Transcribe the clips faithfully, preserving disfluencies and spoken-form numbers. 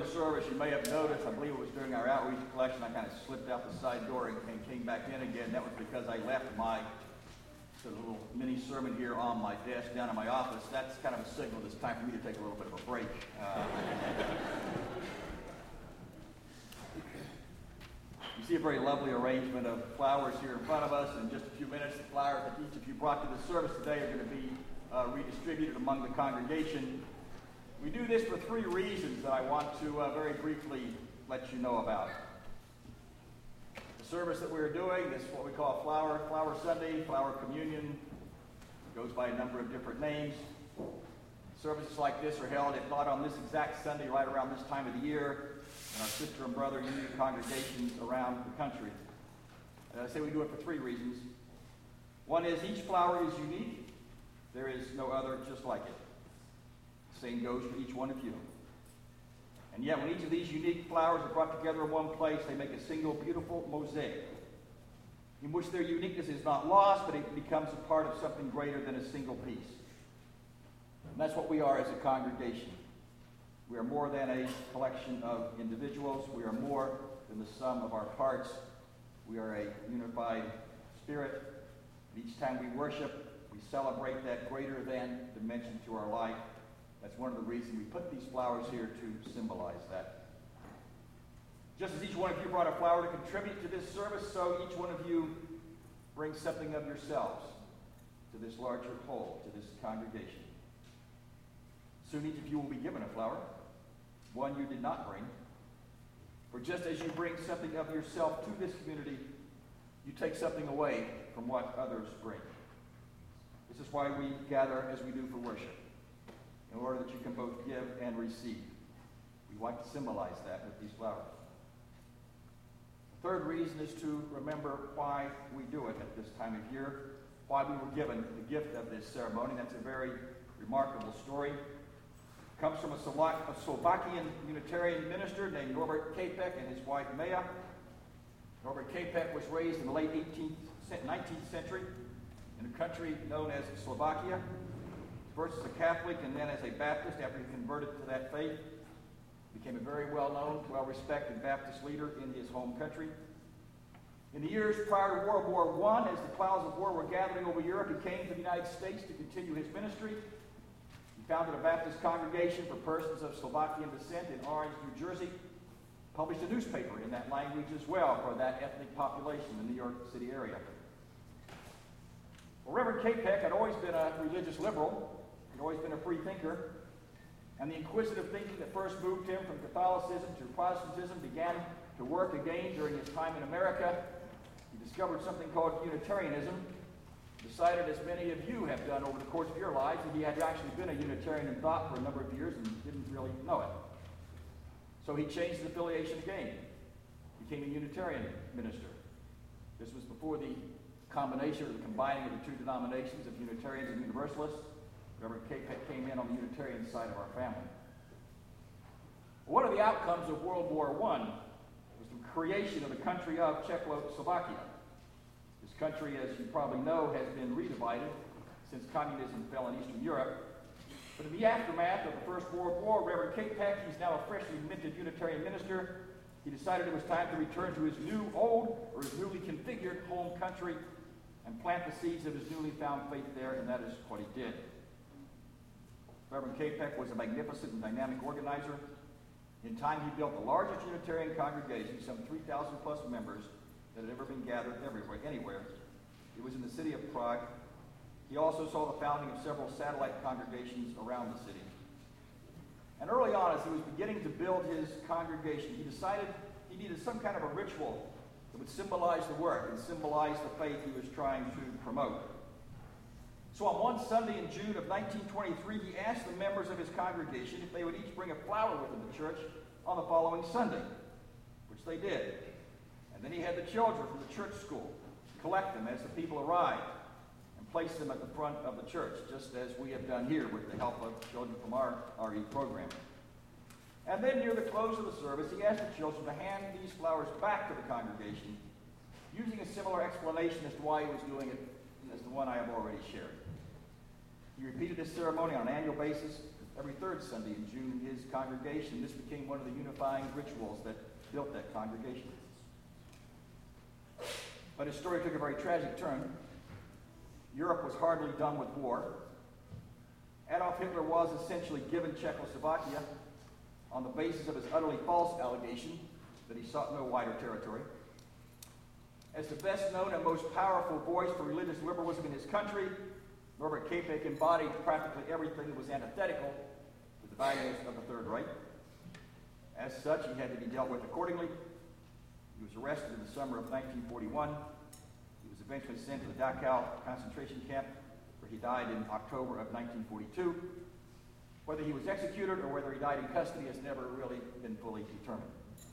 the service, you may have noticed, I believe it was during our outreach collection, I kind of slipped out the side door and came, came back in again. That was because I left my sort of little mini sermon here on my desk down in my office. That's kind of a signal it's time for me to take a little bit of a break. Uh, you see a very lovely arrangement of flowers here in front of us. In just a few minutes, the flowers that each of you brought to the service today are going to be uh, redistributed among the congregation. We do this for three reasons that I want to uh, very briefly let you know about. The service that we're doing, this is what we call Flower, Flower Sunday, Flower Communion. It goes by a number of different names. Services like this are held, if not on this exact Sunday, right around this time of the year, in our sister and brother union congregations around the country. And I say we do it for three reasons. One is each flower is unique. There is no other just like it. Same goes for each one of you. And yet when each of these unique flowers are brought together in one place, they make a single beautiful mosaic in which their uniqueness is not lost, but it becomes a part of something greater than a single piece. And that's what we are as a congregation. We are more than a collection of individuals. We are more than the sum of our parts. We are a unified spirit. And each time we worship, we celebrate that greater than dimension to our life. That's one of the reasons we put these flowers here to symbolize that. Just as each one of you brought a flower to contribute to this service, so each one of you brings something of yourselves to this larger whole, to this congregation. Soon each of you will be given a flower, one you did not bring. For just as you bring something of yourself to this community, you take something away from what others bring. This is why we gather as we do for worship, in order that you can both give and receive. We want to symbolize that with these flowers. The third reason is to remember why we do it at this time of year, why we were given the gift of this ceremony. That's a very remarkable story. It comes from a, Slovak, a Slovakian Unitarian minister named Norbert Capek and his wife Maya. Norbert Capek was raised in the late eighteenth, nineteenth century in a country known as Slovakia. First as a Catholic and then as a Baptist after he converted to that faith. Became a very well-known, well-respected Baptist leader in his home country. In the years prior to World War One, as the clouds of war were gathering over Europe, he came to the United States to continue his ministry. He founded a Baptist congregation for persons of Slovakian descent in Orange, New Jersey. Published a newspaper in that language as well for that ethnic population in the New York City area. Well, Reverend Capek had always been a religious liberal. He'd always been a free thinker, and the inquisitive thinking that first moved him from Catholicism to Protestantism began to work again during his time in America. He discovered something called Unitarianism, decided, as many of you have done over the course of your lives, that he had actually been a Unitarian in thought for a number of years and didn't really know it. So he changed his affiliation again, became a Unitarian minister. This was before the combination or the combining of the two denominations of Unitarians and Universalists. Reverend Capek came in on the Unitarian side of our family. One of the outcomes of World War One was the creation of the country of Czechoslovakia. This country, as you probably know, has been redivided since communism fell in Eastern Europe. But in the aftermath of the First World War, Reverend Capek, he's now a freshly minted Unitarian minister, he decided it was time to return to his new, old, or his newly configured home country and plant the seeds of his newly found faith there, and that is what he did. Reverend Capek was a magnificent and dynamic organizer. In time, he built the largest Unitarian congregation, some three thousand plus members, that had ever been gathered everywhere, anywhere. It was in the city of Prague. He also saw the founding of several satellite congregations around the city. And early on, as he was beginning to build his congregation, he decided he needed some kind of a ritual that would symbolize the work and symbolize the faith he was trying to promote. So on one Sunday in June of nineteen twenty-three, he asked the members of his congregation if they would each bring a flower with them to church on the following Sunday, which they did. And then he had the children from the church school collect them as the people arrived and place them at the front of the church, just as we have done here with the help of children from our R E program. And then near the close of the service, he asked the children to hand these flowers back to the congregation, using a similar explanation as to why he was doing it as the one I have already shared. He repeated this ceremony on an annual basis every third Sunday in June in his congregation. This became one of the unifying rituals that built that congregation. But his story took a very tragic turn. Europe was hardly done with war. Adolf Hitler was essentially given Czechoslovakia on the basis of his utterly false allegation that he sought no wider territory. As the best known and most powerful voice for religious liberalism in his country, Norbert Kapek embodied practically everything that was antithetical to the values of the Third Reich. As such, he had to be dealt with accordingly. He was arrested in the summer of nineteen forty-one. He was eventually sent to the Dachau concentration camp, where he died in October of nineteen forty-two. Whether he was executed or whether he died in custody has never really been fully determined.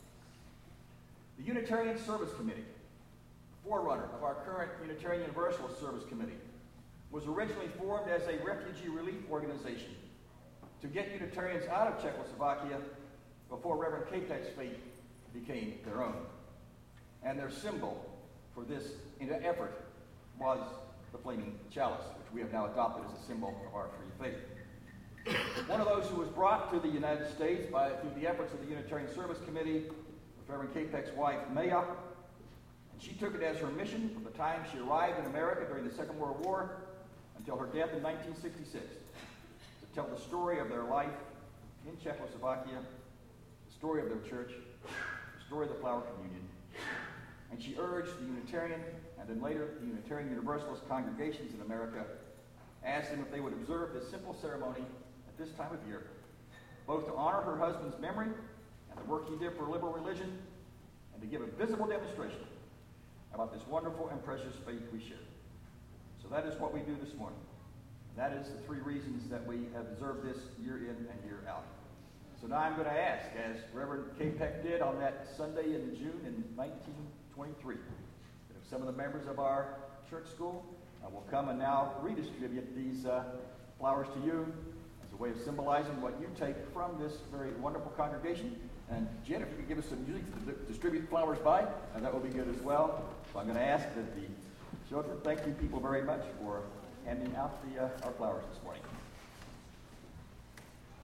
The Unitarian Service Committee, forerunner of our current Unitarian Universalist Service Committee, was originally formed as a refugee relief organization to get Unitarians out of Czechoslovakia before Reverend Kapek's fate became their own. And their symbol for this effort was the flaming chalice, which we have now adopted as a symbol of our free faith. One of those who was brought to the United States by, through the efforts of the Unitarian Service Committee was Reverend Kapek's wife, Maya. And she took it as her mission from the time she arrived in America during the Second World War until her death in nineteen sixty-six, to tell the story of their life in Czechoslovakia, the story of their church, the story of the Flower Communion. And she urged the Unitarian, and then later the Unitarian Universalist congregations in America, asked them if they would observe this simple ceremony at this time of year, both to honor her husband's memory and the work he did for liberal religion, and to give a visible demonstration about this wonderful and precious faith we share. So that is what we do this morning. That is the three reasons that we have observed this year in and year out. So now I'm going to ask, as Reverend Kapek did on that Sunday in June in nineteen twenty-three, that if some of the members of our church school uh, will come and now redistribute these uh, flowers to you as a way of symbolizing what you take from this very wonderful congregation. And Jen, if you could give us some music to distribute flowers by, and that will be good as well. So I'm going to ask that the children, thank you people very much for handing out the, uh, our flowers this morning.